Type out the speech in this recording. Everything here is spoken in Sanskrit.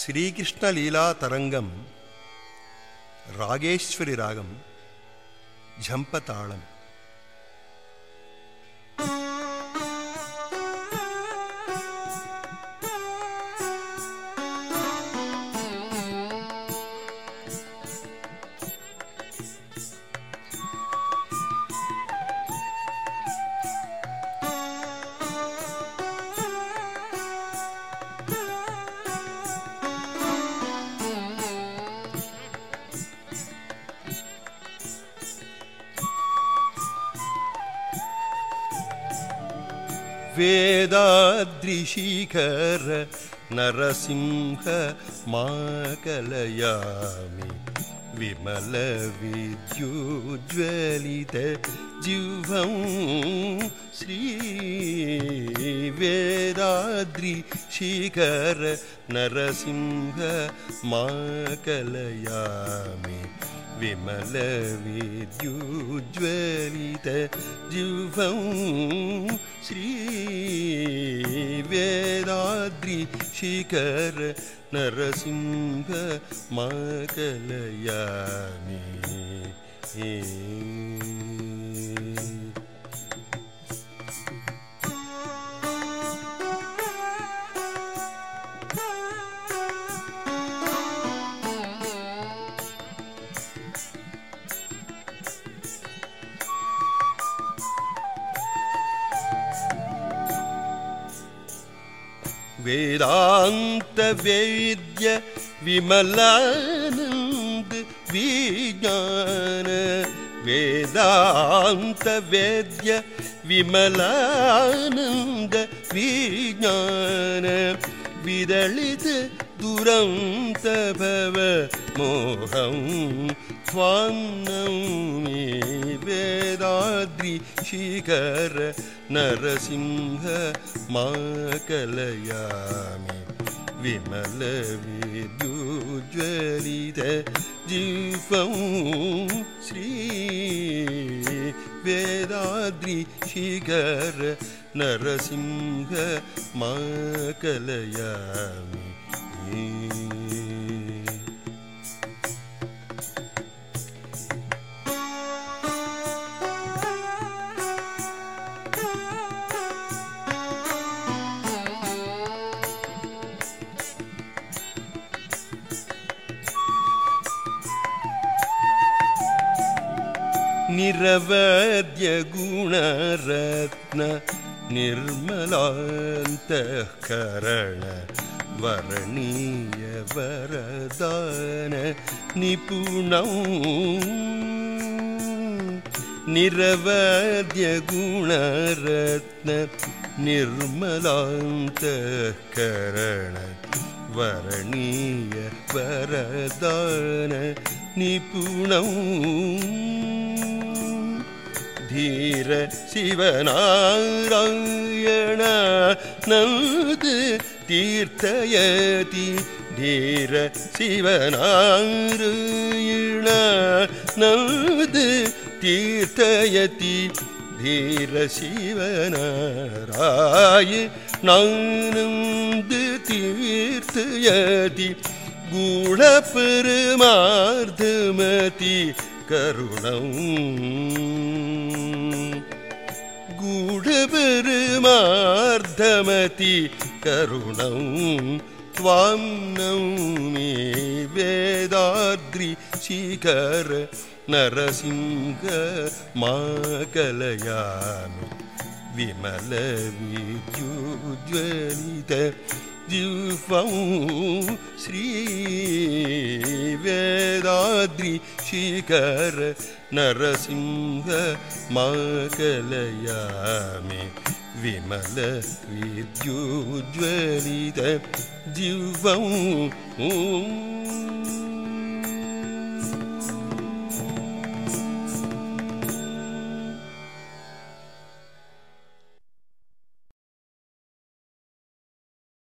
श्रीकृष्णलीला तरंगम रागेश्वरी रागम झंपताळम वेदाद्रिशिखर नरसिंह माकलयामि विमल विद्युज्वलित जिह्वं श्री वेदाद्रिशिखर नरसिंह माकलयामि विमल विद्युज्वलित जिह्वं श्री वेदाद्रिशिखर नरसिंह माकलयामि वेदांत वेद्य विमलानंद विज्ञान वेदांत वेद्य विमलानंद विज्ञान विदलित दुरंत भव मोहं त्वान्नौमि वेदाद्रिशिखर नरसिंह माकलयामि विमल विद्युज्वलित जिह्वं श्री वेदाद्रिशिखर नरसिंह माकलयामि निरवद्य गुणरत्न निर्मलान्तःकरण वरणीय वरदान निपुणं निरवद्य गुणरत्न निर्मलान्तःकरण वरणीय वरदान निपुणं धीर शिवनारायण नंद तीर्थयति धीर शिवनारायण नंद तीर्थयति धीर शिवनारायण नंद तीर्थयति गूढ़परमार्धमति करुणं गूढ़परमार्धमति करुणं त्वां नौमि वेदाद्रिशिखर नरसिंह माकलयामि विमल विद्युज्वलित जिह्वं श्री वेदाद्रिशिखर नरसिंह माकलयामि विमल विद्युज्वलित जिह्वं